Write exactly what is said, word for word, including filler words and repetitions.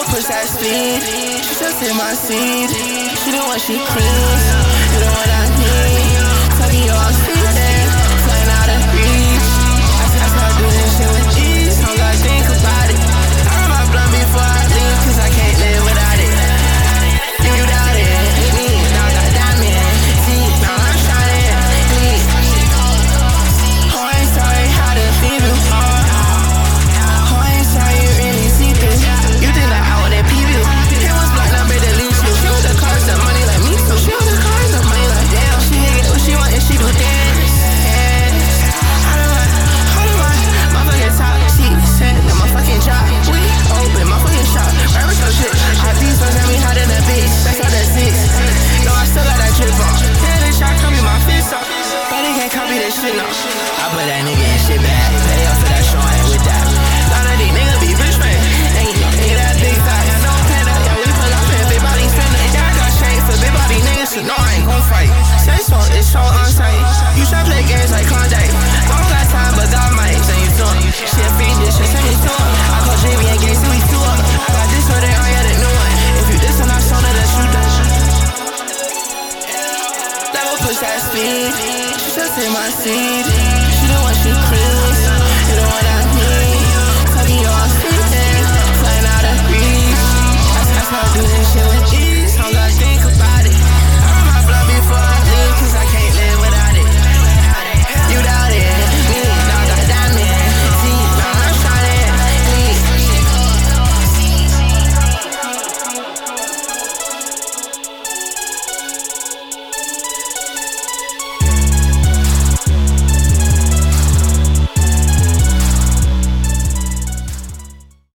Never push that speed. She just hit my seed. She the one she cleans. You the one I need. Talking you all speeding. Flying out of reach. I said I start doing this shit with ease. Don't gotta think about it. I run my blunt before I leave, cause I can't live without it. You doubt it. Me, now I got diamond. See, now I'm shining. Me. Oh, I ain't sorry how to feel you. Oh, I ain't sorry you really see this. You think that I wouldn't peep you. It was black, now better leave you. She with the cars, the money like me too. She with the cars, the money like damn. She hit it what she want and she do dance. How do I, how do I, my fucking top, she said that my fucking job. We open my fucking shop, right with your shit. I these ones got me hot in the bitch, back out the six. No, I still got that drip on. Yeah, they try to copy my fist off, but they can't copy this shit no. I put that nigga in shit back, pay off for that show, I ain't with that. None of these niggas be rich man, ain't no nigga that big fat. Yeah, no panda, yeah, we pull up in big body spinner. Yeah, I got shade for big body niggas, so no, I ain't gon' fight. Say so, it's so on site. You try play games like Klondike. I don't got time, but God might send you to him. Shit, feed this shit, send me to him. I call Jimmy and Gacy, we two up. I got this one, they all got a new one. If you this one, I saw that you done. Never push that speed. She just hit my seed.